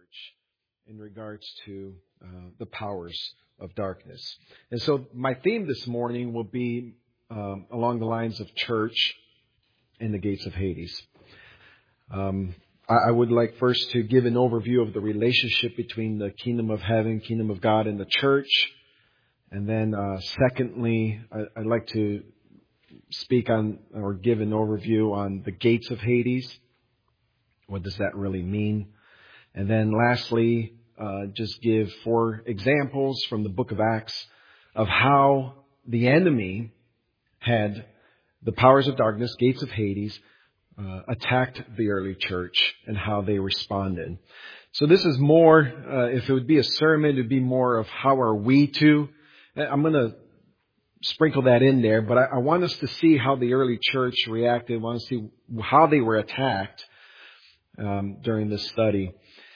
church in regards to the powers of darkness. And so my theme this morning will be along the lines of church and the gates of Hades. I would like first to give an overview of the relationship between the kingdom of heaven, kingdom of God, and the church. And then secondly, I'd like to speak on or give an overview on the gates of Hades. What does that really mean? And then lastly, just give 4 examples from the book of Acts of how the enemy had the powers of darkness, gates of Hades, attacked the early church and how they responded. So this is more, if it would be a sermon, it would be more of how are we to. I'm going to sprinkle that in there, but I want us to see how the early church reacted. I want to see how they were attacked during this study.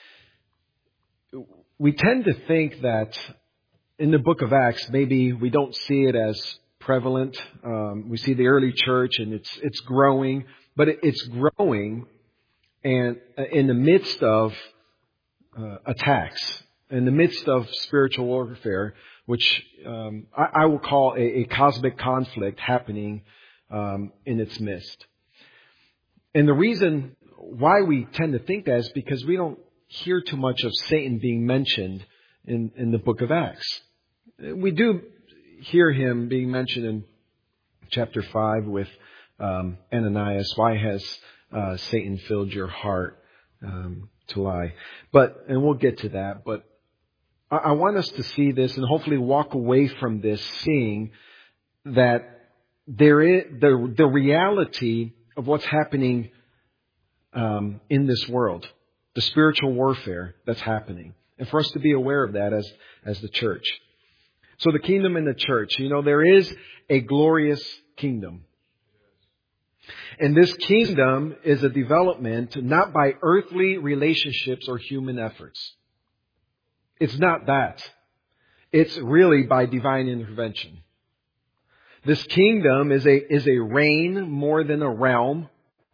We tend to think that in the book of Acts, maybe we don't see it as prevalent. We see the early church and it's growing, but it's growing and in the midst of attacks, in the midst of spiritual warfare, which I will call a cosmic conflict happening in its midst. And the reason why we tend to think that is because we don't hear too much of Satan being mentioned in the book of Acts. We do hear him being mentioned in chapter 5 with Ananias. Why has Satan filled your heart to lie? And we'll get to that. But I want us to see this and hopefully walk away from this seeing that there is the reality of what's happening in this world, the spiritual warfare that's happening, and for us to be aware of that as the church. So the kingdom and the church, there is a glorious kingdom. And this kingdom is a development not by earthly relationships or human efforts. It's not that. It's really by divine intervention. This kingdom is a reign more than a realm.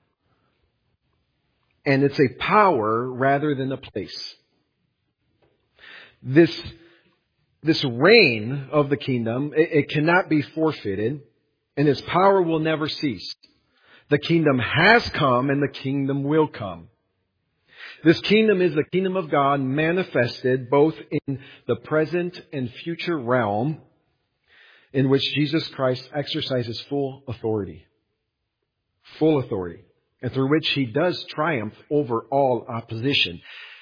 And it's a power rather than a place. This reign of the kingdom, it cannot be forfeited, and its power will never cease. The kingdom has come and the kingdom will come. This kingdom is the kingdom of God manifested both in the present and future realm in which Jesus Christ exercises full authority. Full authority. And through which He does triumph over all opposition.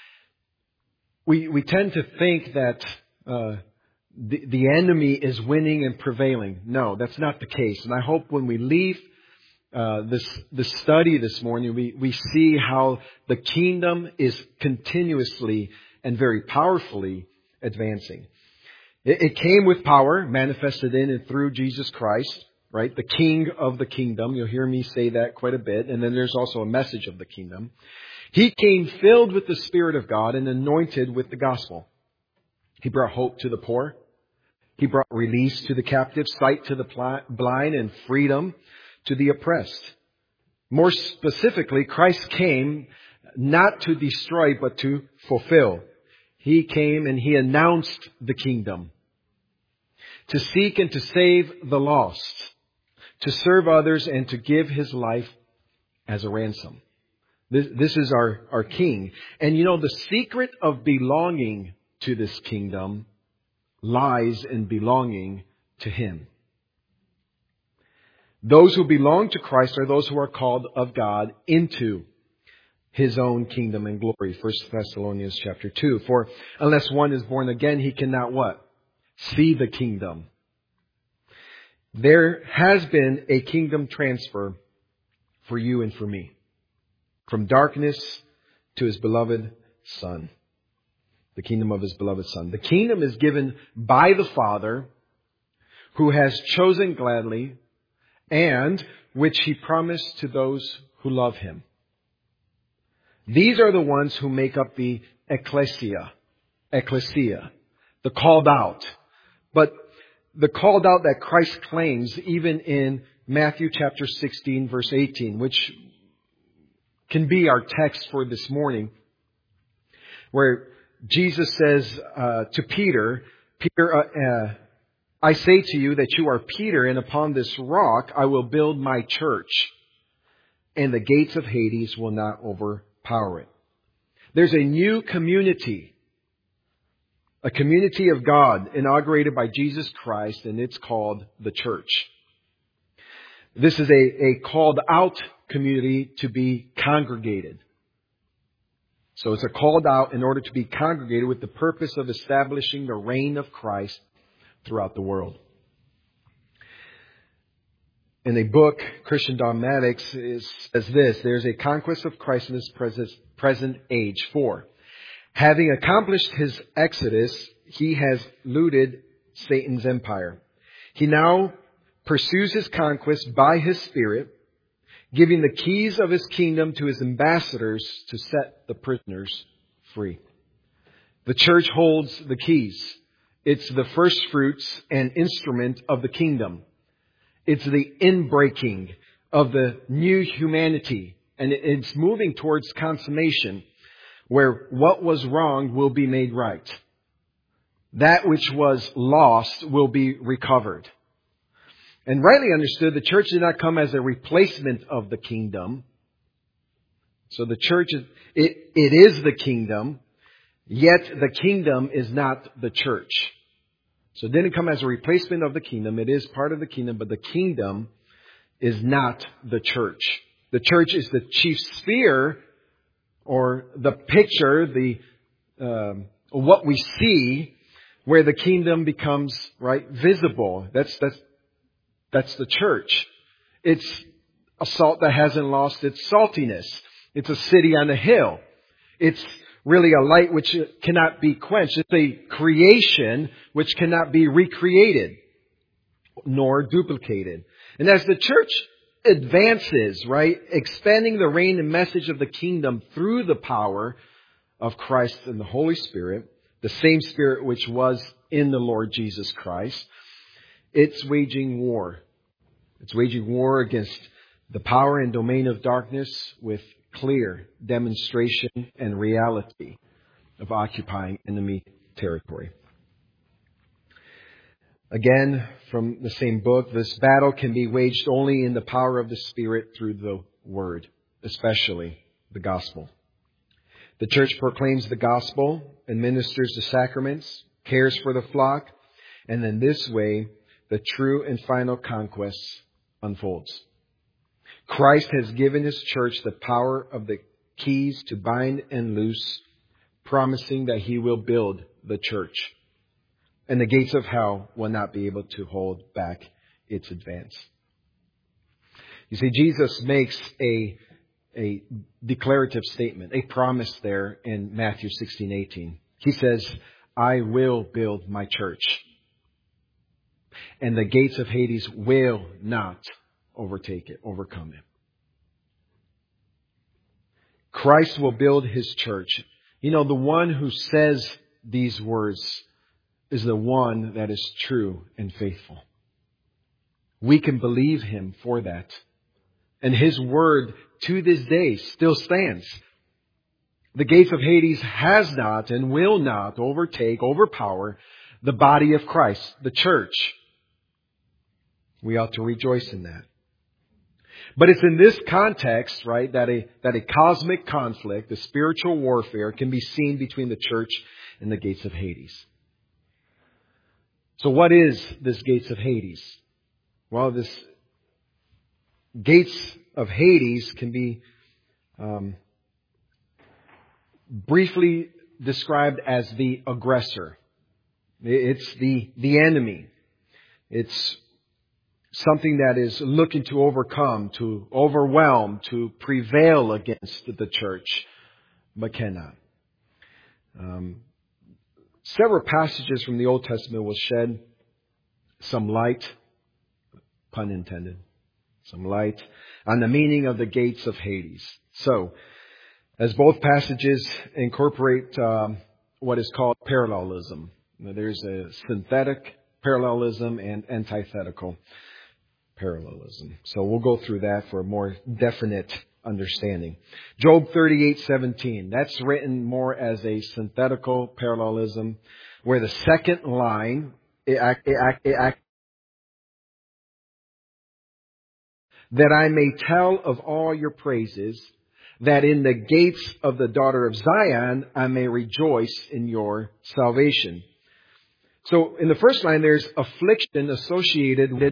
We tend to think that the enemy is winning and prevailing. No, that's not the case. And I hope when we leave this study this morning, we see how the kingdom is continuously and very powerfully advancing. It came with power, manifested in and through Jesus Christ. Right? The king of the kingdom. You'll hear me say that quite a bit. And then there's also a message of the kingdom. He came filled with the Spirit of God and anointed with the gospel. He brought hope to the poor. He brought release to the captive, sight to the blind, and freedom to the oppressed. More specifically, Christ came not to destroy, but to fulfill. He came and He announced the kingdom. To seek and to save the lost. To serve others and to give His life as a ransom. This is our King. And the secret of belonging to this kingdom lies in belonging to Him. Those who belong to Christ are those who are called of God into His own kingdom and glory. 1 Thessalonians chapter 2. For unless one is born again, he cannot what? See the kingdom. There has been a kingdom transfer for you and for me. From darkness to His beloved Son. The kingdom of His beloved Son. The kingdom is given by the Father, who has chosen gladly, and which He promised to those who love Him. These are the ones who make up the ecclesia, the called out. But the called out that Christ claims even in Matthew chapter 16 verse 18, which can be our text for this morning. where Jesus says to Peter, Peter, I say to you that you are Peter, and upon this rock I will build my church, and the gates of Hades will not overpower it. There's a new community, a community of God inaugurated by Jesus Christ, and it's called the church. This is a called out community to be congregated. So it's a called out in order to be congregated with the purpose of establishing the reign of Christ throughout the world. In a book, Christian Dogmatics says this: there's a conquest of Christ in this present age. For, having accomplished his exodus, he has looted Satan's empire. He now pursues his conquest by his Spirit, giving the keys of his kingdom to his ambassadors to set the prisoners free. The church holds the keys. It's the first fruits and instrument of the kingdom. It's the inbreaking of the new humanity. And it's moving towards consummation, where what was wrong will be made right. That which was lost will be recovered. And rightly understood, the church did not come as a replacement of the kingdom. So the church, it is the kingdom, yet the kingdom is not the church. So it didn't come as a replacement of the kingdom. It is part of the kingdom, but the kingdom is not the church. The church is the chief sphere, or the picture, what we see, where the kingdom becomes visible. That's the church. It's a salt that hasn't lost its saltiness. It's a city on a hill. It's really a light which cannot be quenched. It's a creation which cannot be recreated nor duplicated. And as the church advances, expanding the reign and message of the kingdom through the power of Christ and the Holy Spirit, the same Spirit which was in the Lord Jesus Christ, it's waging war. It's waging war against the power and domain of darkness with clear demonstration and reality of occupying enemy territory. Again, from the same book, this battle can be waged only in the power of the Spirit through the Word, especially the gospel. The church proclaims the gospel, administers the sacraments, cares for the flock, and in this way, the true and final conquest unfolds. Christ has given His church the power of the keys to bind and loose, promising that He will build the church. And the gates of hell will not be able to hold back its advance. You see, Jesus makes a declarative statement, a promise there in Matthew 16:18. He says, I will build my church, and the gates of Hades will not overcome it. Christ will build His church. You know, the one who says these words is the one that is true and faithful. We can believe Him for that. And His word to this day still stands. The gates of Hades has not and will not overpower the body of Christ, the church. We ought to rejoice in that. But it's in this context, that a cosmic conflict, a spiritual warfare, can be seen between the church and the gates of Hades. So what is this gates of Hades? Well, this gates of Hades can be briefly described as the aggressor. It's the enemy. It's something that is looking to overcome, to overwhelm, to prevail against the church, but cannot. Several passages from the Old Testament will shed some light, pun intended, some light on the meaning of the gates of Hades. So, as both passages incorporate what is called parallelism. There's a synthetic parallelism and antithetical parallelism. So we'll go through that for a more definite understanding. Job 38:17. That's written more as a synthetical parallelism, where the second line, that I may tell of all your praises, that in the gates of the daughter of Zion I may rejoice in your salvation. So in the first line, there's affliction associated with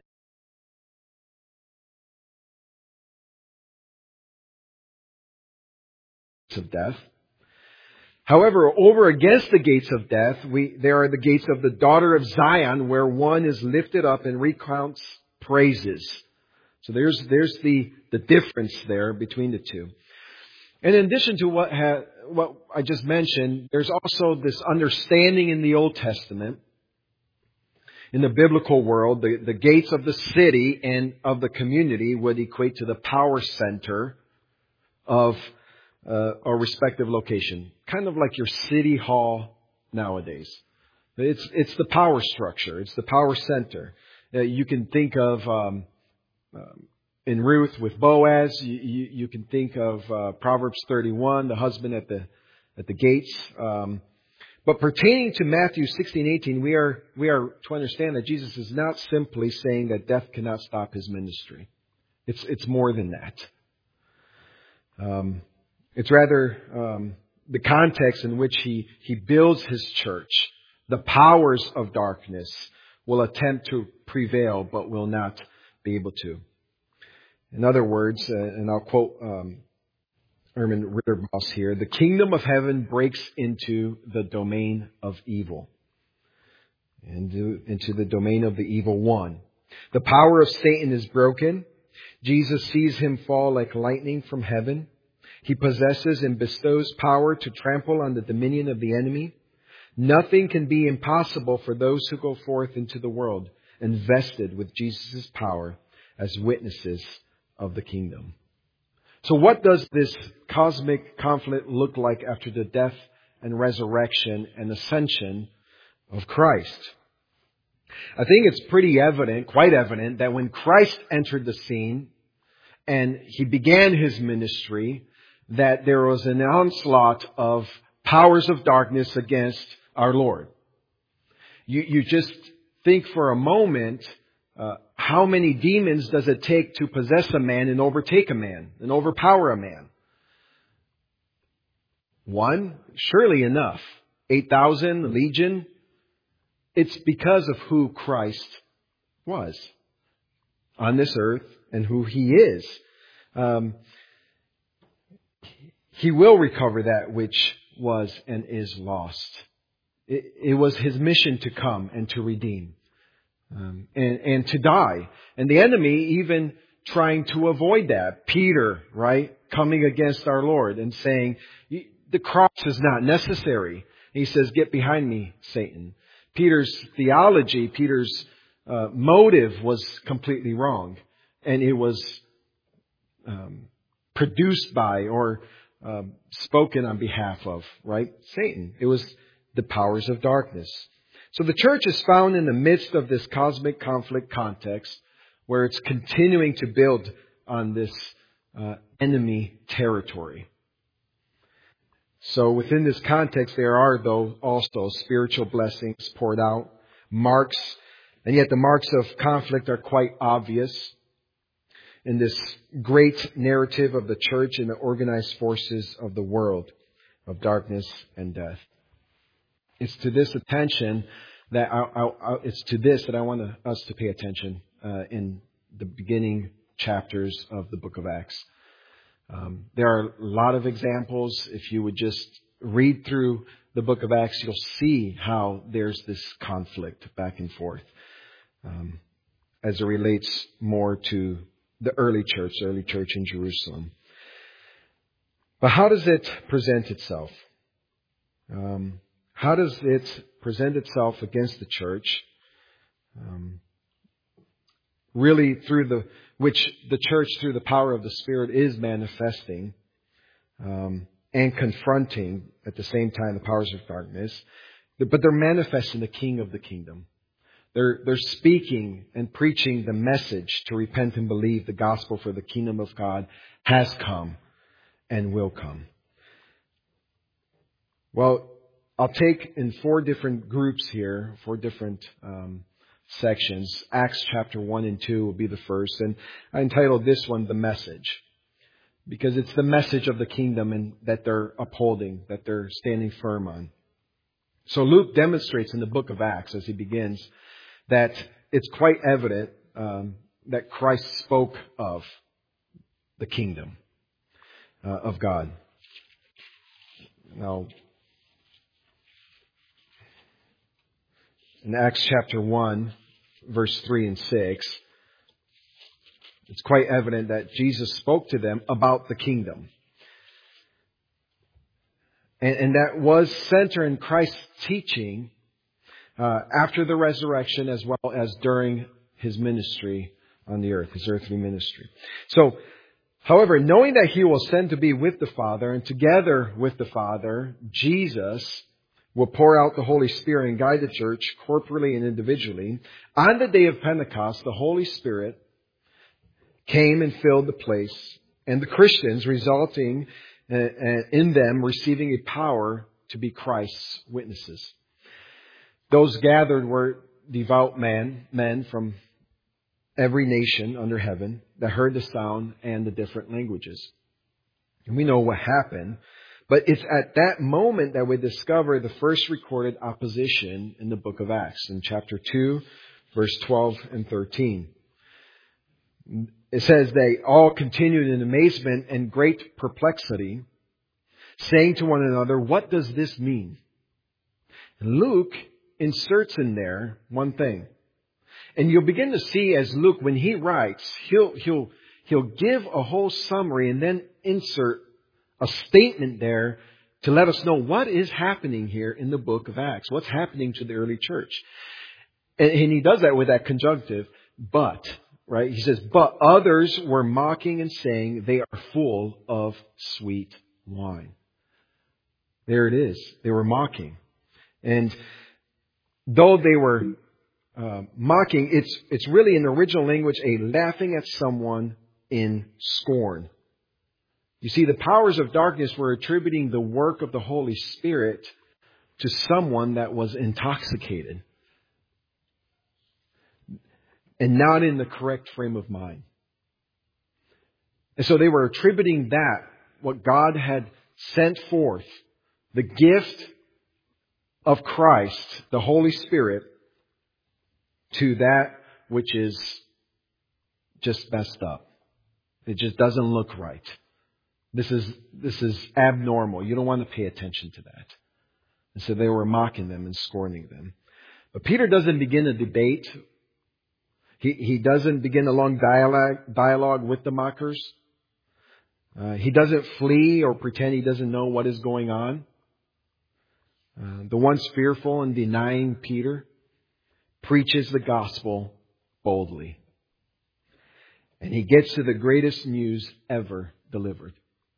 of death. However, over against the gates of death, there are the gates of the daughter of Zion, where one is lifted up and recounts praises. So there's the difference there between the two. And in addition to what I just mentioned, there's also this understanding in the Old Testament, in the biblical world, the gates of the city and of the community would equate to the power center of a respective location. Kind of like your city hall nowadays. It's the power structure. It's the power center. You can think of in Ruth with Boaz. You can think of Proverbs 31, the husband at the gates. But pertaining to Matthew 16:18, we are to understand that Jesus is not simply saying that death cannot stop His ministry. It's more than that. It's rather the context in which He builds His church. The powers of darkness will attempt to prevail, but will not be able to. In other words, and I'll quote Erwin Ritterboss here, the kingdom of heaven breaks into the domain of evil, into the domain of the evil one. The power of Satan is broken. Jesus sees him fall like lightning from heaven. He possesses and bestows power to trample on the dominion of the enemy. Nothing can be impossible for those who go forth into the world invested with Jesus' power as witnesses of the kingdom. So what does this cosmic conflict look like after the death and resurrection and ascension of Christ? I think it's pretty evident, quite evident, that when Christ entered the scene and He began His ministry, that there was an onslaught of powers of darkness against our Lord. You just think for a moment, how many demons does it take to possess a man and overtake a man and overpower a man? One? Surely enough. 8,000, legion? It's because of who Christ was on this earth and who He is. He will recover that which was and is lost. It was His mission to come and to redeem. And to die. And the enemy even trying to avoid that. Peter, right? Coming against our Lord and saying, the cross is not necessary. He says, get behind me, Satan. Peter's theology, Peter's motive was completely wrong. And it was produced by or spoken on behalf of, right? Satan. It was the powers of darkness. So the church is found in the midst of this cosmic conflict context where it's continuing to build on this enemy territory. So within this context, there are though also spiritual blessings poured out, marks, and yet the marks of conflict are quite obvious in this great narrative of the church and the organized forces of the world of darkness and death. It's to this attention that it's to this that I want us to pay attention in the beginning chapters of the book of Acts. There are a lot of examples. If you would just read through the book of Acts, you'll see how there's this conflict back and forth as it relates more to the early church in Jerusalem. But how does it present itself? How does it present itself against the church? Really which the church through the power of the Spirit is manifesting and confronting at the same time the powers of darkness. But they're manifesting the King of the kingdom. They're speaking and preaching the message to repent and believe the gospel, for the kingdom of God has come and will come. Well, I'll take in 4 different groups here, 4 different sections. Acts chapter 1 and 2 will be the first. And I entitled this one, The Message. Because it's the message of the kingdom and that they're upholding, that they're standing firm on. So Luke demonstrates in the book of Acts, as he begins, that it's quite evident that Christ spoke of the kingdom of God. Now, in Acts chapter 1, verse 3 and 6, it's quite evident that Jesus spoke to them about the kingdom. And that was centered in Christ's teaching after the resurrection, as well as during His ministry on the earth, His earthly ministry. So, however, knowing that He will ascend to be with the Father, and together with the Father, Jesus will pour out the Holy Spirit and guide the church corporately and individually. On the day of Pentecost, the Holy Spirit came and filled the place, and the Christians, resulting in them receiving a power to be Christ's witnesses. Those gathered were devout men from every nation under heaven that heard the sound and the different languages. And we know what happened, but it's at that moment that we discover the first recorded opposition in the book of Acts, in chapter 2, verse 12 and 13. It says, they all continued in amazement and great perplexity, saying to one another, what does this mean? And Luke inserts in there one thing. And you'll begin to see as Luke, when he writes, he'll give a whole summary and then insert a statement there to let us know what is happening here in the book of Acts. What's happening to the early church. And he does that with that conjunctive, but. Right? He says, but others were mocking and saying they are full of sweet wine. There it is. They were mocking. And though they were mocking, it's really in the original language a laughing at someone in scorn. You see, the powers of darkness were attributing the work of the Holy Spirit to someone that was intoxicated and not in the correct frame of mind. And so they were attributing that, what God had sent forth, the gift of Christ, the Holy Spirit, to that which is just messed up. It just doesn't look right. This is abnormal. You don't want to pay attention to that. And so they were mocking them and scorning them. But Peter doesn't begin a debate. He doesn't begin a long dialogue with the mockers. He doesn't flee or pretend he doesn't know what is going on. The ones fearful and denying Peter preaches the gospel boldly. And he gets to the greatest news ever delivered.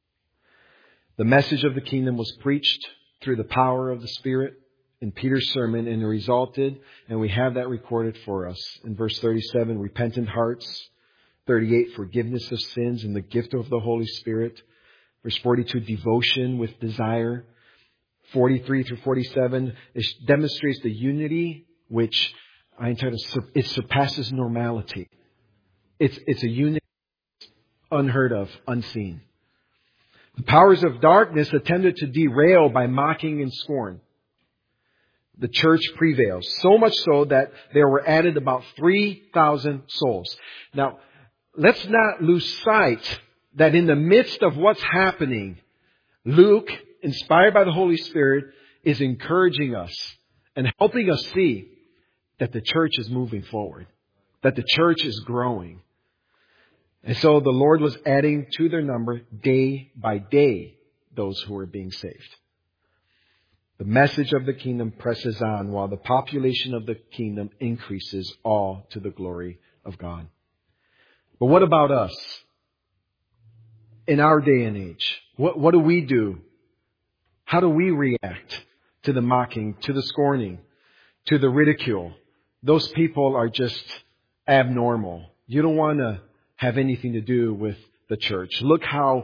The message of the kingdom was preached through the power of the Spirit in Peter's sermon, and it resulted, and we have that recorded for us. In verse 37, repentant hearts. 38, forgiveness of sins and the gift of the Holy Spirit. Verse 42, devotion with desire. 43 through 47, it demonstrates the unity which I entitled, it surpasses normality. It's a unity unheard of, unseen. The powers of darkness attempted to derail by mocking and scorn. The church prevails. So much so that there were added about 3,000 souls. Now, let's not lose sight that in the midst of what's happening, Luke, inspired by the Holy Spirit, is encouraging us and helping us see that the church is moving forward, that the church is growing. And so the Lord was adding to their number day by day those who were being saved. The message of the kingdom presses on while the population of the kingdom increases, all to the glory of God. But what about us? In our day and age, what do we do? How do we react to the mocking, to the scorning, to the ridicule, those people are just abnormal. You don't want to have anything to do with the church. Look how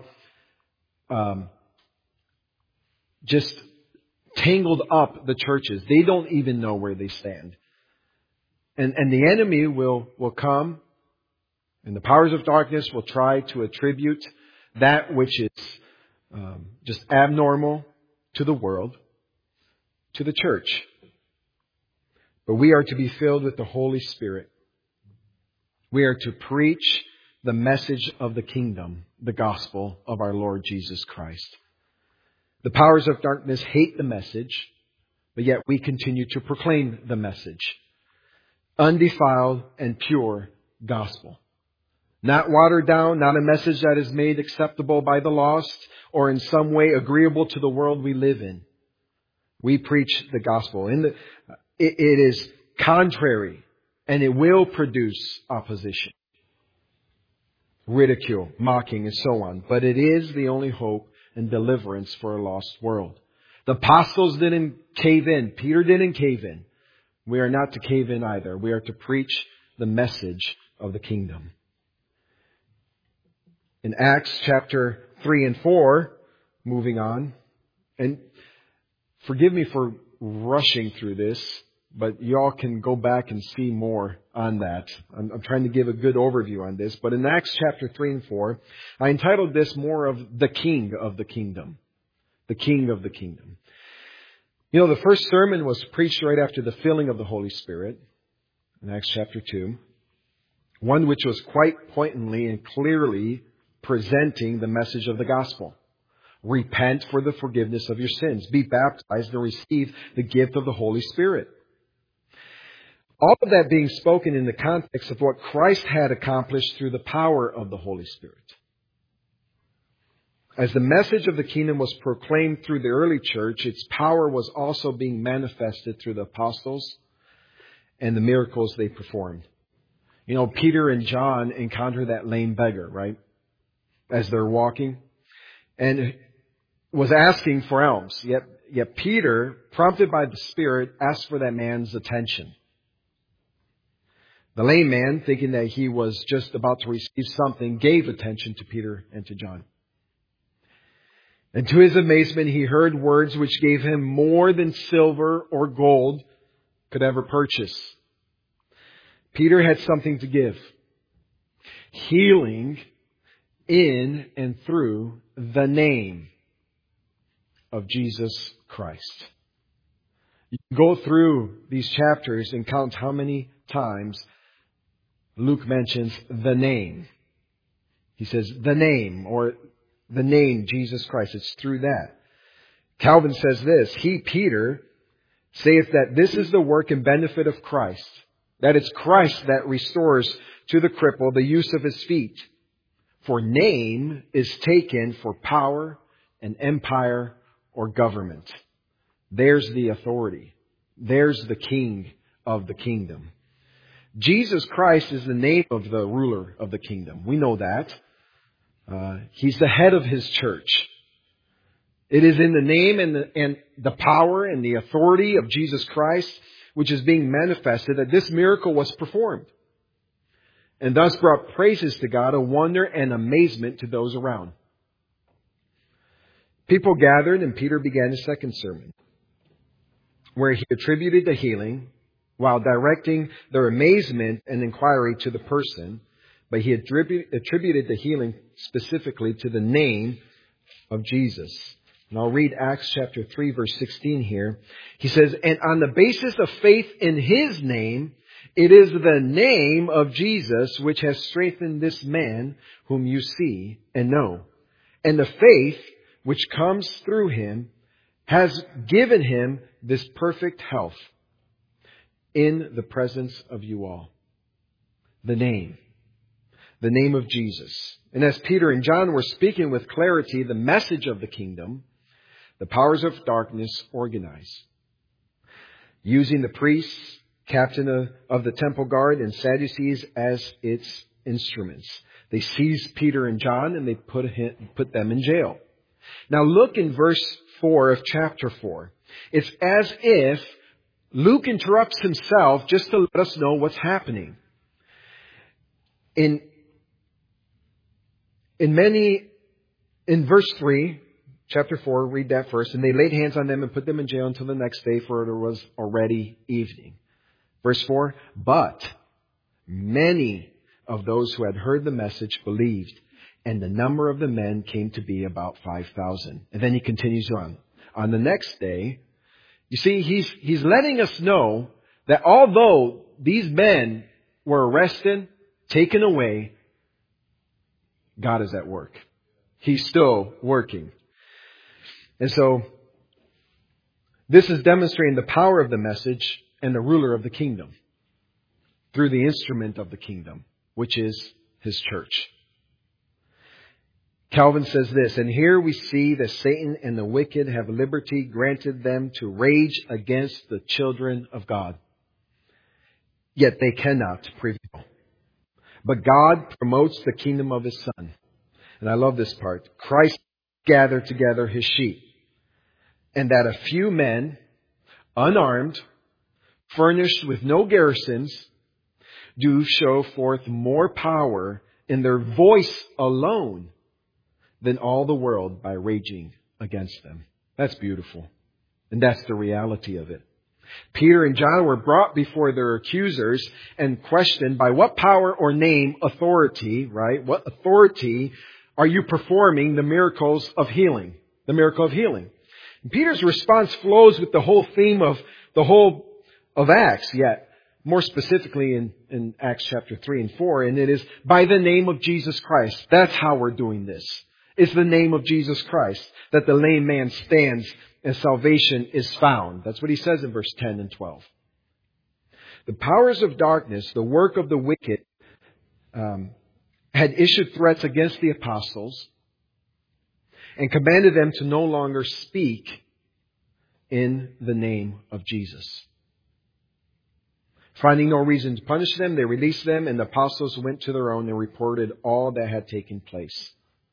just tangled up the churches. They don't even know where they stand. And the enemy will come, and the powers of darkness will try to attribute that which is just abnormal to the world, to the church. But we are to be filled with the Holy Spirit. We are to preach the message of the kingdom, the gospel of our Lord Jesus Christ. The powers of darkness hate the message, but yet we continue to proclaim the message. Undefiled and pure gospel. Not watered down, not a message that is made acceptable by the lost or in some way agreeable to the world we live in. We preach the gospel. It is contrary, and it will produce opposition, ridicule, mocking, and so on. But it is the only hope and deliverance for a lost world. The apostles didn't cave in. Peter didn't cave in. We are not to cave in either. We are to preach the message of the kingdom. In Acts chapter 3 and 4, moving on, and forgive me for rushing through this, but y'all can go back and see more on that. I'm trying to give a good overview on this. But in Acts chapter 3 and 4, I entitled this more of the King of the Kingdom. The King of the Kingdom. You know, the first sermon was preached right after the filling of the Holy Spirit in Acts chapter 2. One which was quite pointedly and clearly presenting the message of the gospel. Repent for the forgiveness of your sins. Be baptized and receive the gift of the Holy Spirit. All of that being spoken in the context of what Christ had accomplished through the power of the Holy Spirit. As the message of the kingdom was proclaimed through the early church, its power was also being manifested through the apostles and the miracles they performed. You know, Peter and John encountered that lame beggar, right? As they're walking. And was asking for alms. Yet Peter, prompted by the Spirit, asked for that man's attention. The lame man, thinking that he was just about to receive something, gave attention to Peter and to John. And to his amazement, he heard words which gave him more than silver or gold could ever purchase. Peter had something to give. Healing in and through the name of Jesus Christ. You can go through these chapters and count how many times Luke mentions the name. He says the name, or the name Jesus Christ. It's through that. Calvin says this, He, Peter, saith that this is the work and benefit of Christ, that it's Christ that restores to the cripple the use of his feet. For name is taken for power and empire or government. There's the authority. There's the king of the kingdom. Jesus Christ is the name of the ruler of the kingdom. We know that. He's the head of his church. It is in the name and the power and the authority of Jesus Christ, which is being manifested, that this miracle was performed. And thus brought praises to God, a wonder and amazement to those around. People gathered, and Peter began his second sermon, where he attributed the healing while directing their amazement and inquiry to the person, but he attributed the healing specifically to the name of Jesus. And I'll read Acts chapter 3, verse 16 here. He says, and on the basis of faith in his name, it is the name of Jesus which has strengthened this man whom you see and know. And the faith which comes through him has given him this perfect health in the presence of you all. The name of Jesus. And as Peter and John were speaking with clarity the message of the kingdom, the powers of darkness organize. Using the priests, captain of the temple guard, and Sadducees as its instruments. They seized Peter and John and they put them in jail. Now look in verse 4 of chapter 4. It's as if Luke interrupts himself just to let us know what's happening. In verse 3, chapter 4, read that first. And they laid hands on them and put them in jail until the next day, for it was already evening. Verse 4, but many of those who had heard the message believed, and the number of the men came to be about 5,000. And then he continues on. On the next day, you see, he's letting us know that although these men were arrested, taken away, God is at work. He's still working. And so, this is demonstrating the power of the message and the ruler of the kingdom through the instrument of the kingdom, which is His church. Calvin says this, and here we see that Satan and the wicked have liberty granted them to rage against the children of God. Yet they cannot prevail. But God promotes the kingdom of His Son. And I love this part. Christ gathered together His sheep. And that a few men, unarmed, furnished with no garrisons, do show forth more power in their voice alone than all the world by raging against them. That's beautiful. And that's the reality of it. Peter and John were brought before their accusers and questioned by what power or name, authority, right? What authority are you performing the miracles of healing? The miracle of healing. And Peter's response flows with the whole theme of Acts, yet more specifically in Acts chapter 3 and 4. And it is by the name of Jesus Christ. That's how we're doing this. It's the name of Jesus Christ that the lame man stands and salvation is found. That's what he says in verse 10 and 12. The powers of darkness, the work of the wicked, had issued threats against the apostles and commanded them to no longer speak in the name of Jesus. Finding no reason to punish them, they released them, and the apostles went to their own and reported all that had taken place.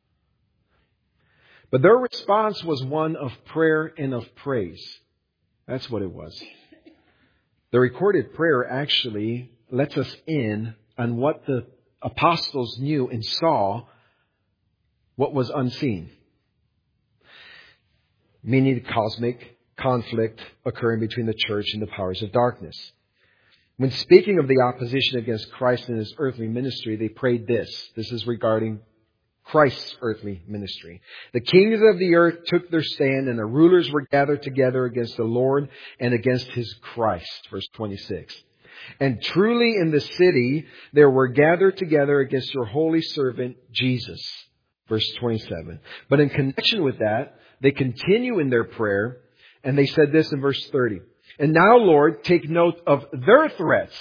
But their response was one of prayer and of praise. That's what it was. The recorded prayer actually lets us in on what the apostles knew and saw, what was unseen. Meaning the cosmic conflict occurring between the church and the powers of darkness. When speaking of the opposition against Christ and His earthly ministry, they prayed this. This is regarding Christ's earthly ministry. The kings of the earth took their stand, and the rulers were gathered together against the Lord and against His Christ. Verse 26. And truly in the city there were gathered together against your holy servant Jesus. Verse 27. But in connection with that, they continue in their prayer, and they said this in verse 30. And now, Lord, take note of their threats,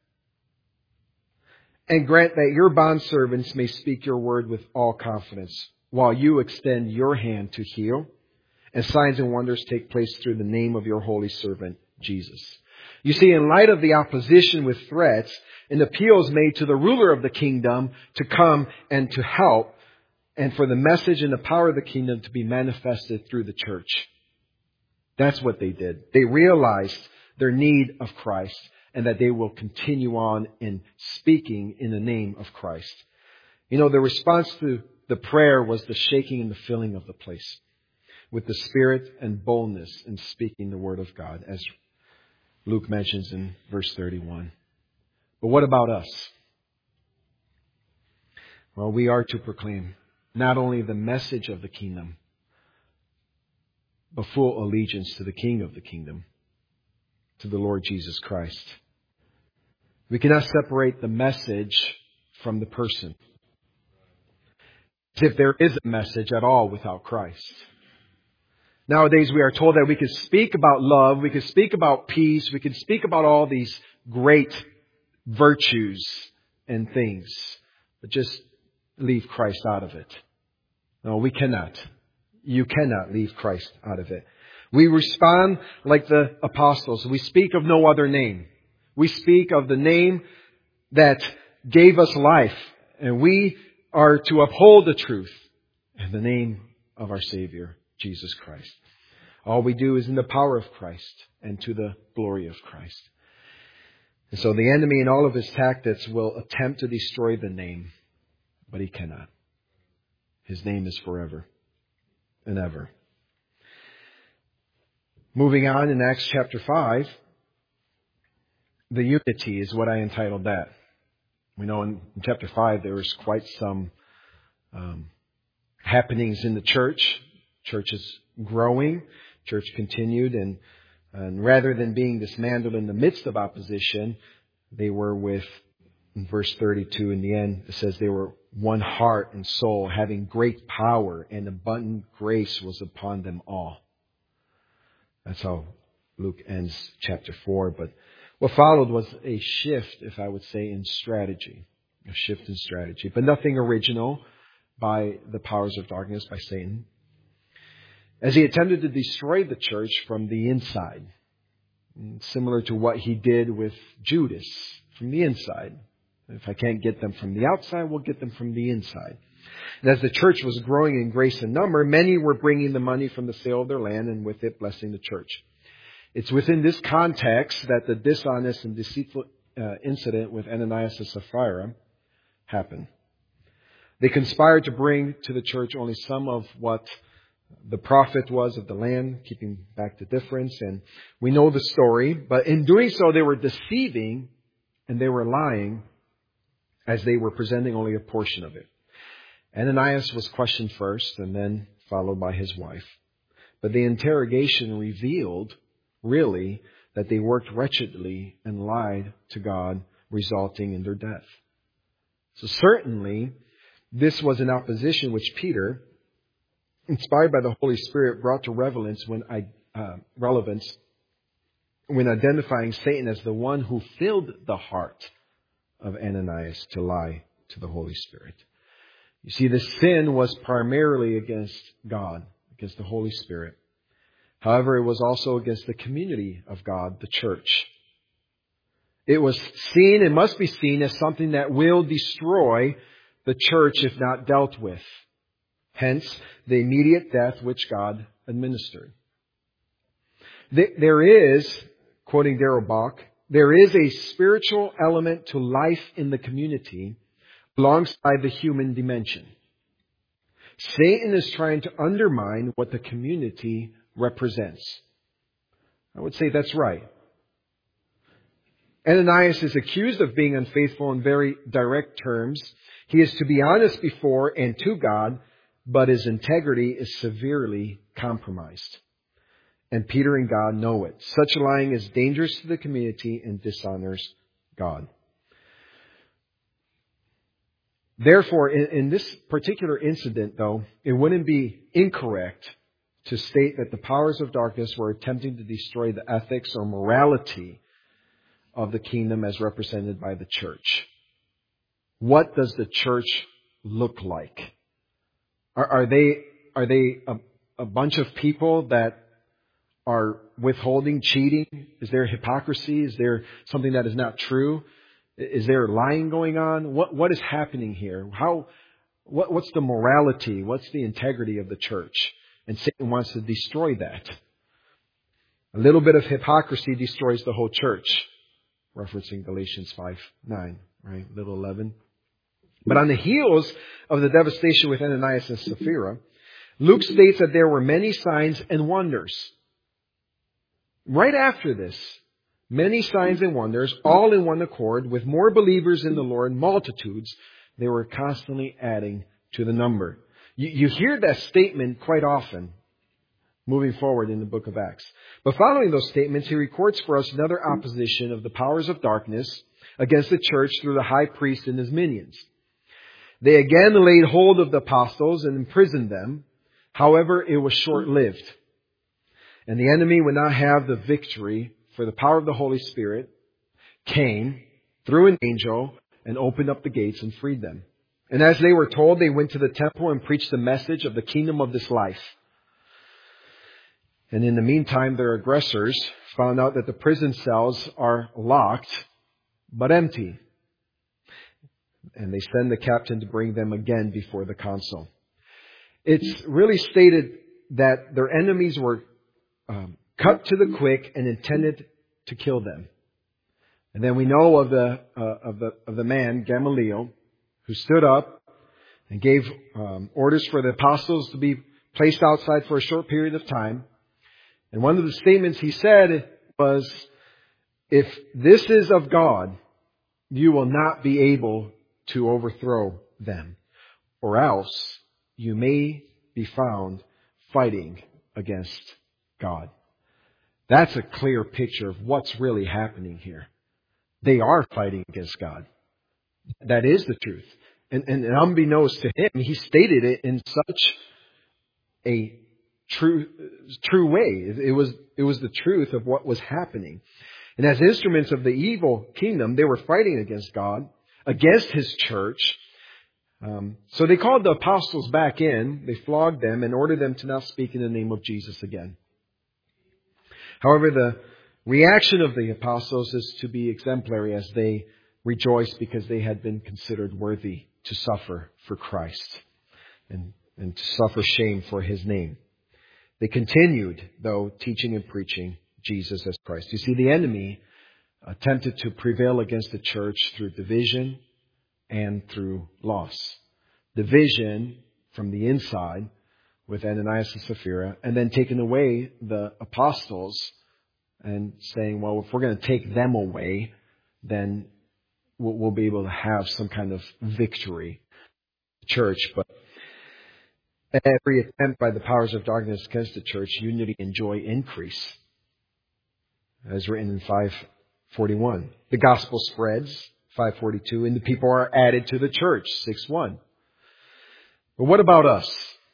and grant that your bondservants may speak your word with all confidence, while you extend your hand to heal, and signs and wonders take place through the name of your holy servant, Jesus. You see, in light of the opposition with threats, an appeal is made to the ruler of the kingdom to come and to help, and for the message and the power of the kingdom to be manifested through the church. That's what they did. They realized their need of Christ, and that they will continue on in speaking in the name of Christ. You know, the response to the prayer was the shaking and the filling of the place with the Spirit and boldness in speaking the Word of God, as Luke mentions in verse 31. But what about us? Well, we are to proclaim not only the message of the kingdom, but full allegiance to the King of the kingdom, to the Lord Jesus Christ. We cannot separate the message from the person, as if there is a message at all without Christ. Nowadays we are told that we can speak about love, we can speak about peace, we can speak about all these great virtues and things, but just leave Christ out of it. No, we cannot. You cannot leave Christ out of it. We respond like the apostles. We speak of no other name. We speak of the name that gave us life. And we are to uphold the truth in the name of our Savior, Jesus Christ. All we do is in the power of Christ and to the glory of Christ. And so the enemy in all of his tactics will attempt to destroy the name, but he cannot. His name is forever and ever. Moving on in Acts chapter 5, the unity is what I entitled that. We know in chapter 5 there was quite some happenings in the church. Church is growing. Church continued, and rather than being dismantled in the midst of opposition, they were in verse 32 in the end, it says they were one heart and soul, having great power, and abundant grace was upon them all. That's how Luke ends chapter 4. But what followed was a shift, if I would say, in strategy. A shift in strategy. But nothing original by the powers of darkness, by Satan. As he attempted to destroy the church from the inside. Similar to what he did with Judas from the inside. If I can't get them from the outside, we'll get them from the inside. And as the church was growing in grace and number, many were bringing the money from the sale of their land and with it blessing the church. It's within this context that the dishonest and deceitful incident with Ananias and Sapphira happened. They conspired to bring to the church only some of what the profit was of the land, keeping back the difference. And we know the story. But in doing so, they were deceiving and they were lying as they were presenting only a portion of it. Ananias was questioned first and then followed by his wife. But the interrogation revealed, really, that they worked wretchedly and lied to God, resulting in their death. So certainly, this was an opposition which Peter, inspired by the Holy Spirit, brought to relevance when identifying Satan as the one who filled the heart of Ananias to lie to the Holy Spirit. You see, the sin was primarily against God, against the Holy Spirit. However, it was also against the community of God, the church. It was seen, it must be seen as something that will destroy the church if not dealt with. Hence, the immediate death which God administered. There is, quoting Darrell Bock, there is a spiritual element to life in the community alongside the human dimension. Satan is trying to undermine what the community represents. I would say that's right. Ananias is accused of being unfaithful in very direct terms. He is to be honest before and to God, but his integrity is severely compromised. And Peter and God know it. Such lying is dangerous to the community and dishonors God. Therefore, in this particular incident, though, it wouldn't be incorrect to state that the powers of darkness were attempting to destroy the ethics or morality of the kingdom as represented by the church. What does the church look like? Are they a bunch of people that are withholding, cheating? Is there hypocrisy? Is there something that is not true? Is there lying going on? What is happening here? What's the morality? What's the integrity of the church? And Satan wants to destroy that. A little bit of hypocrisy destroys the whole church. Referencing Galatians 5:9, right? Little 11. But on the heels of the devastation with Ananias and Sapphira, Luke states that there were many signs and wonders. Right after this, many signs and wonders, all in one accord, with more believers in the Lord, multitudes, they were constantly adding to the number. You hear that statement quite often moving forward in the book of Acts. But following those statements, he records for us another opposition of the powers of darkness against the church through the high priest and his minions. They again laid hold of the apostles and imprisoned them. However, it was short-lived. And the enemy would not have the victory, for the power of the Holy Spirit came through an angel and opened up the gates and freed them. And as they were told, they went to the temple and preached the message of the kingdom of this life. And in the meantime, their aggressors found out that the prison cells are locked, but empty. And they send the captain to bring them again before the council. It's really stated that their enemies were cut to the quick and intended to kill them. And then we know of the man, Gamaliel, who stood up and gave orders for the apostles to be placed outside for a short period of time. And one of the statements he said was, if this is of God, you will not be able to overthrow them, or else you may be found fighting against God. That's a clear picture of what's really happening here. They are fighting against God. That is the truth. And unbeknownst to him, he stated it in such a true way. It was the truth of what was happening. And as instruments of the evil kingdom, they were fighting against God, against His church. So they called the apostles back in. They flogged them and ordered them to not speak in the name of Jesus again. However, the reaction of the apostles is to be exemplary as they rejoice because they had been considered worthy to suffer for Christ and to suffer shame for His name. They continued, though, teaching and preaching Jesus as Christ. You see, the enemy attempted to prevail against the church through division and through loss. Division from the inside with Ananias and Sapphira, and then taking away the apostles and saying, well, if we're going to take them away, then we'll be able to have some kind of victory. Church, but every attempt by the powers of darkness against the church, unity and joy increase. As written in 5:41. The gospel spreads, 5:42, and the people are added to the church, 6:1. But what about us?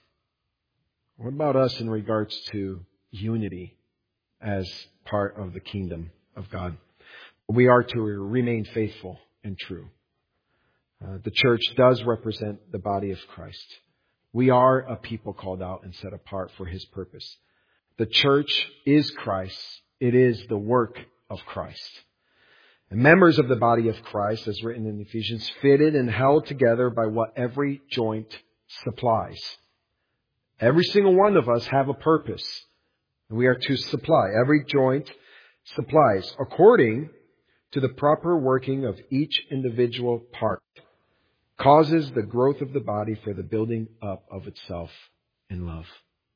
What about us in regards to unity as part of the kingdom of God? We are to remain faithful and true. The church does represent the body of Christ. We are a people called out and set apart for His purpose. The church is Christ. It is the work of Christ. And members of the body of Christ, as written in Ephesians, fitted and held together by what every joint supplies. Every single one of us have a purpose. And we are to supply. Every joint supplies according to the proper working of each individual part. Causes the growth of the body for the building up of itself in love.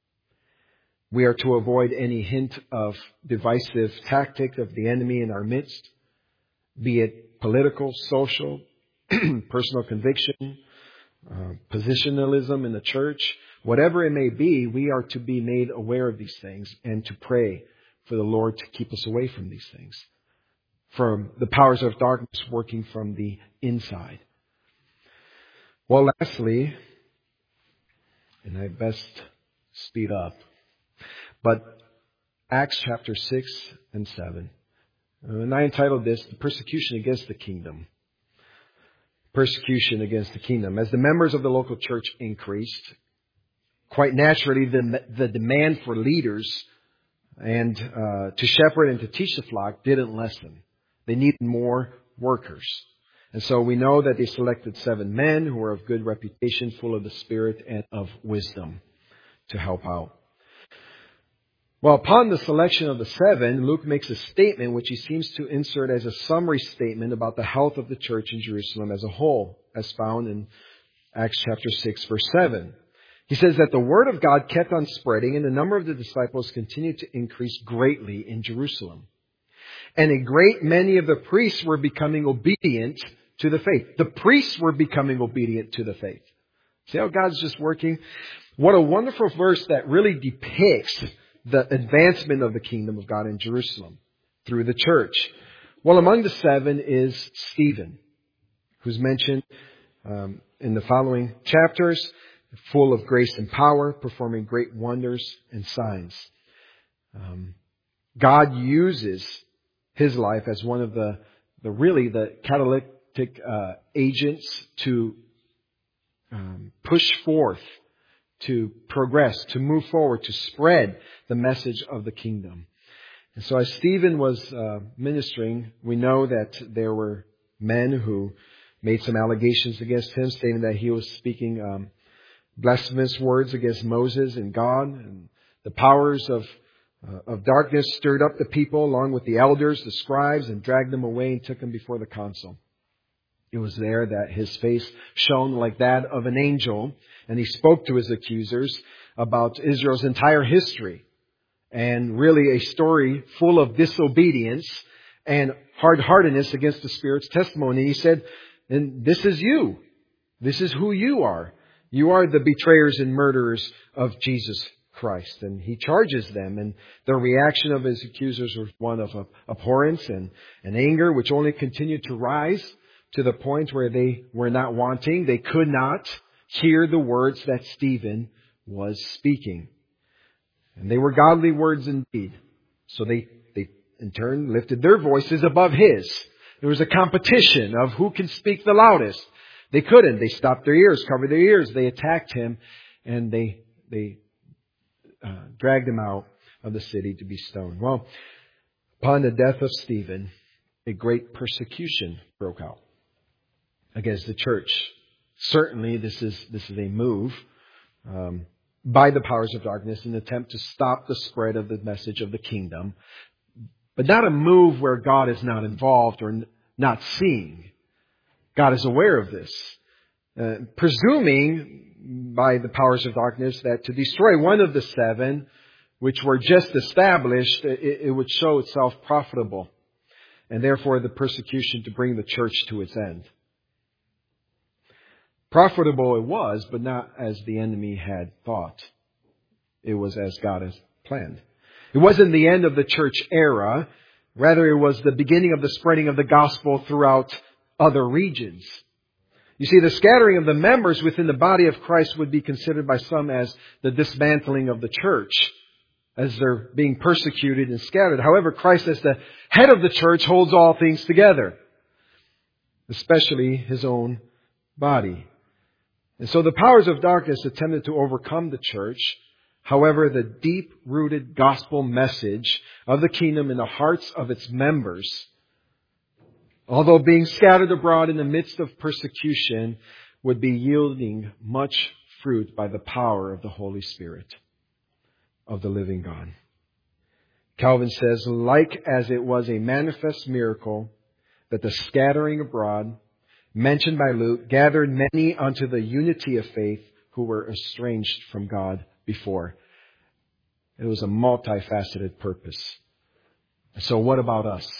We are to avoid any hint of divisive tactic of the enemy in our midst, be it political, social, personal conviction, positionalism in the church, whatever it may be. We are to be made aware of these things and to pray for the Lord to keep us away from these things, from the powers of darkness working from the inside. Well, lastly, and I best speed up, but Acts chapter 6 and 7. And I entitled this, The Persecution Against the Kingdom. Persecution against the kingdom. As the members of the local church increased, quite naturally the demand for leaders and to shepherd and to teach the flock didn't lessen. They needed more workers. And so we know that they selected 7 men who were of good reputation, full of the Spirit and of wisdom to help out. Well, upon the selection of the 7, Luke makes a statement which he seems to insert as a summary statement about the health of the church in Jerusalem as a whole, as found in Acts chapter 6, verse 7. He says that the word of God kept on spreading and the number of the disciples continued to increase greatly in Jerusalem. And a great many of the priests were becoming obedient to the faith. The priests were becoming obedient to the faith. See how God's just working? What a wonderful verse that really depicts the advancement of the kingdom of God in Jerusalem through the church. Well, among the 7 is Stephen, who's mentioned in the following chapters, full of grace and power, performing great wonders and signs. God uses his life as one of the catalytic agents to push forth, to progress, to move forward, to spread the message of the kingdom. And so as Stephen was ministering, we know that there were men who made some allegations against him, stating that he was speaking blasphemous words against Moses and God and the powers of of darkness stirred up the people along with the elders, the scribes, and dragged them away and took them before the council. It was there that his face shone like that of an angel, and he spoke to his accusers about Israel's entire history, and really a story full of disobedience and hard-heartedness against the Spirit's testimony. He said, and this is you. This is who you are. You are the betrayers and murderers of Jesus Christ. And he charges them, and the reaction of his accusers was one of abhorrence and anger, which only continued to rise to the point where they were not wanting. They could not hear the words that Stephen was speaking. And they were godly words indeed. So they in turn lifted their voices above his. There was a competition of who can speak the loudest. They couldn't. They stopped their ears, covered their ears. They attacked him, and they dragged him out of the city to be stoned. Well, upon the death of Stephen, a great persecution broke out against the church. Certainly, this is a move by the powers of darkness in an attempt to stop the spread of the message of the kingdom, but not a move where God is not involved or not seeing. God is aware of this, presuming by the powers of darkness that to destroy one of the seven, which were just established, it would show itself profitable, and therefore the persecution to bring the church to its end. Profitable it was, but not as the enemy had thought. It was as God has planned. It wasn't the end of the church era. Rather, it was the beginning of the spreading of the gospel throughout other regions. You see, the scattering of the members within the body of Christ would be considered by some as the dismantling of the church, as they're being persecuted and scattered. However, Christ as the head of the church holds all things together, especially His own body. And so the powers of darkness attempted to overcome the church. However, the deep-rooted gospel message of the kingdom in the hearts of its members, although being scattered abroad in the midst of persecution, would be yielding much fruit by the power of the Holy Spirit of the living God. Calvin says, like as it was a manifest miracle that the scattering abroad mentioned by Luke gathered many unto the unity of faith who were estranged from God before. It was a multifaceted purpose. So what about us?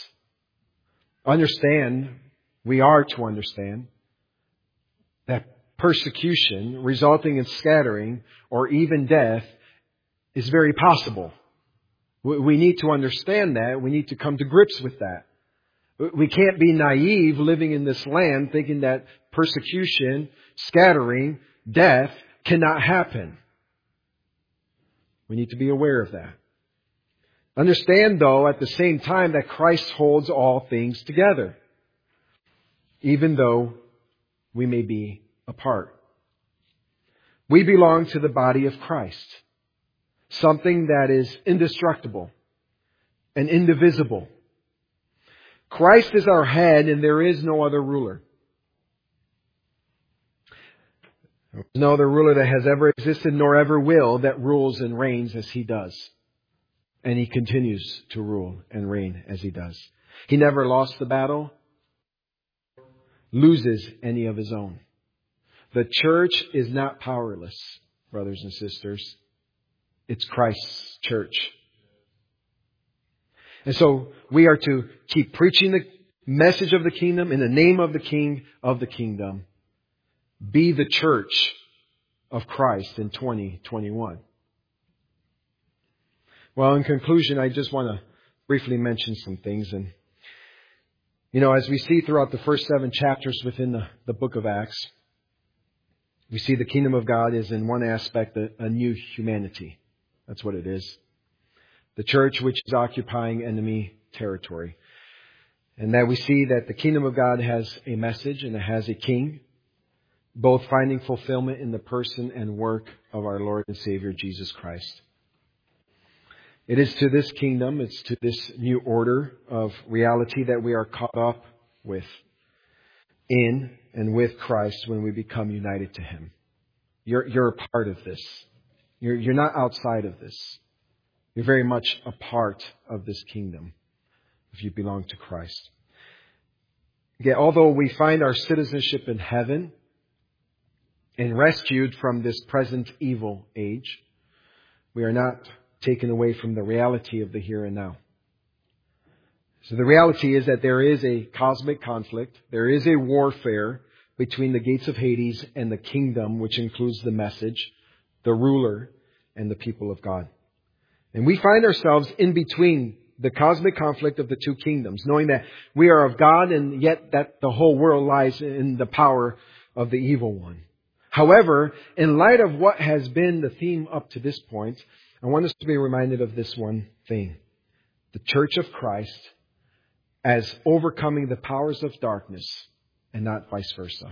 We are to understand that persecution resulting in scattering or even death is very possible. We need to understand that. We need to come to grips with that. We can't be naive living in this land thinking that persecution, scattering, death cannot happen. We need to be aware of that. Understand, though, at the same time that Christ holds all things together, even though we may be apart. We belong to the body of Christ, something that is indestructible and indivisible. Christ is our head, and there is no other ruler. There is no other ruler that has ever existed nor ever will that rules and reigns as He does. And He continues to rule and reign as He does. He never lost the battle, loses any of His own. The church is not powerless, brothers and sisters. It's Christ's church. And so we are to keep preaching the message of the kingdom in the name of the King of the kingdom. Be the church of Christ in 2021. Well, in conclusion, I just want to briefly mention some things. And, as we see throughout the first 7 chapters within the book of Acts, we see the kingdom of God is in one aspect a new humanity. That's what it is. The church which is occupying enemy territory. And that we see that the kingdom of God has a message and it has a king, both finding fulfillment in the person and work of our Lord and Savior Jesus Christ. It is to this kingdom, it's to this new order of reality that we are caught up in and with Christ when we become united to Him. You're a part of this. You're not outside of this. You're very much a part of this kingdom if you belong to Christ. Yet, although we find our citizenship in heaven and rescued from this present evil age, we are not taken away from the reality of the here and now. So the reality is that there is a cosmic conflict. There is a warfare between the gates of Hades and the kingdom, which includes the message, the ruler, and the people of God. And we find ourselves in between the cosmic conflict of the two kingdoms, knowing that we are of God and yet that the whole world lies in the power of the evil one. However, in light of what has been the theme up to this point, I want us to be reminded of this one thing. The Church of Christ as overcoming the powers of darkness and not vice versa.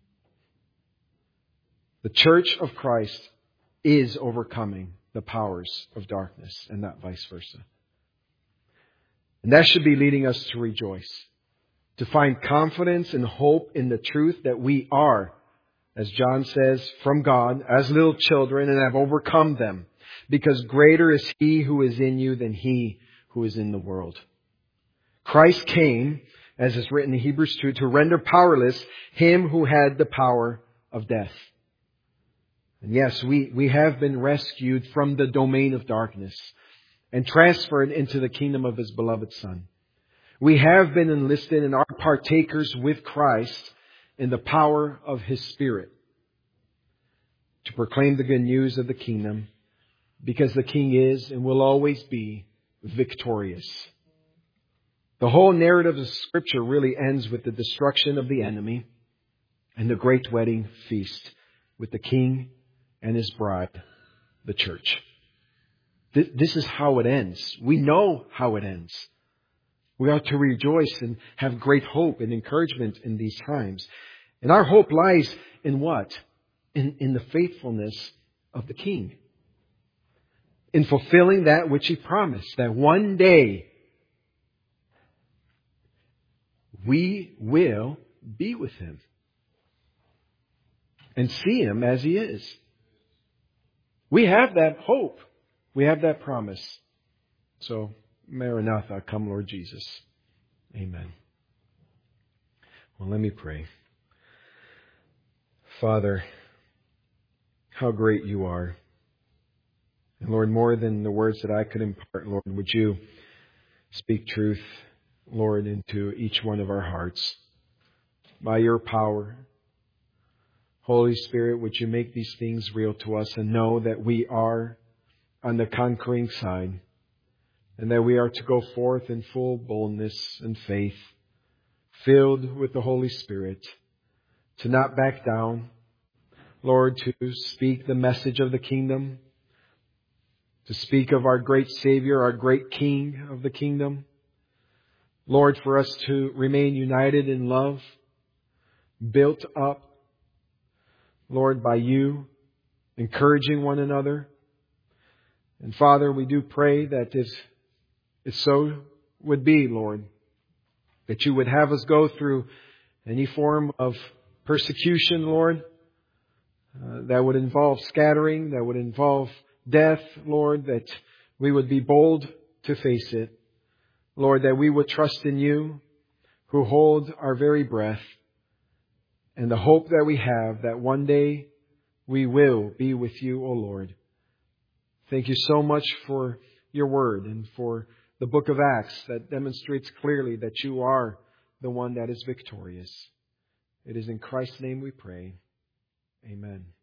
The Church of Christ is overcoming the powers of darkness and not vice versa. And that should be leading us to rejoice, to find confidence and hope in the truth that we are, as John says, from God as little children and have overcome them, because greater is He who is in you than he who is in the world. Christ came, as is written in Hebrews 2, to render powerless him who had the power of death. And yes, we have been rescued from the domain of darkness and transferred into the kingdom of His beloved Son. We have been enlisted and are partakers with Christ in the power of His Spirit to proclaim the good news of the kingdom, because the King is and will always be victorious. The whole narrative of Scripture really ends with the destruction of the enemy and the great wedding feast with the King and His bride, the church. This is how it ends. We know how it ends. We ought to rejoice and have great hope and encouragement in these times. And our hope lies in what? In the faithfulness of the King. In fulfilling that which He promised, that one day we will be with Him and see Him as He is. We have that hope. We have that promise. So, Maranatha, come Lord Jesus. Amen. Well, let me pray. Father, how great You are. And Lord, more than the words that I could impart, Lord, would You speak truth, Lord, into each one of our hearts by Your power. Holy Spirit, would You make these things real to us and know that we are on the conquering side and that we are to go forth in full boldness and faith, filled with the Holy Spirit, to not back down, Lord, to speak the message of the kingdom, to speak of our great Savior, our great King of the kingdom. Lord, for us to remain united in love, built up, Lord, by You, encouraging one another. And Father, we do pray that if it so would be, Lord, that You would have us go through any form of persecution, Lord, that would involve scattering, that would involve death, Lord, that we would be bold to face it. Lord, that we would trust in You, who hold our very breath, and the hope that we have that one day we will be with You, O Lord. Thank You so much for Your word and for the book of Acts that demonstrates clearly that You are the one that is victorious. It is in Christ's name we pray. Amen.